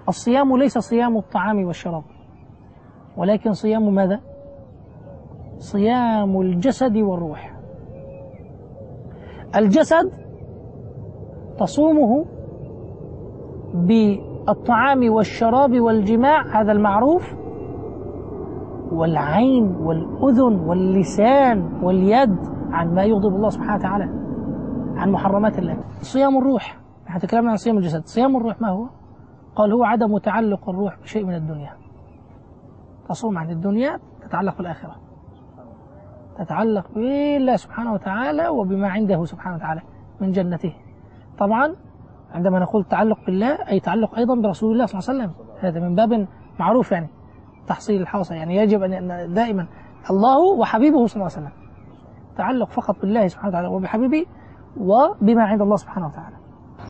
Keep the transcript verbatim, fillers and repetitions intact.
الصيام ليس صيام الطعام والشراب، ولكن صيام ماذا؟ صيام الجسد والروح. الجسد تصومه بالطعام والشراب والجماع، هذا المعروف، والعين والأذن واللسان واليد عن ما يغضب الله سبحانه وتعالى، عن محرمات الله. صيام الروح، احنا تكلمنا عن صيام الجسد. صيام الروح ما هو؟ قال هو عدم تعلق الروح بشيء من الدنيا. تصوم عن الدنيا، تتعلق بالآخرة، تتعلق بالله سبحانه وتعالى وبما عنده سبحانه وتعالى من جنته. طبعا عندما نقول تعلق بالله أي تعلق أيضا برسول الله صلى الله عليه وسلم، هذا من باب معروف، يعني تحصيل الحاصل، يعني يجب أن دائما الله وحبيبه صلى الله عليه وسلم، تعلق فقط بالله سبحانه وتعالى وبحبيبه وبما عند الله سبحانه وتعالى.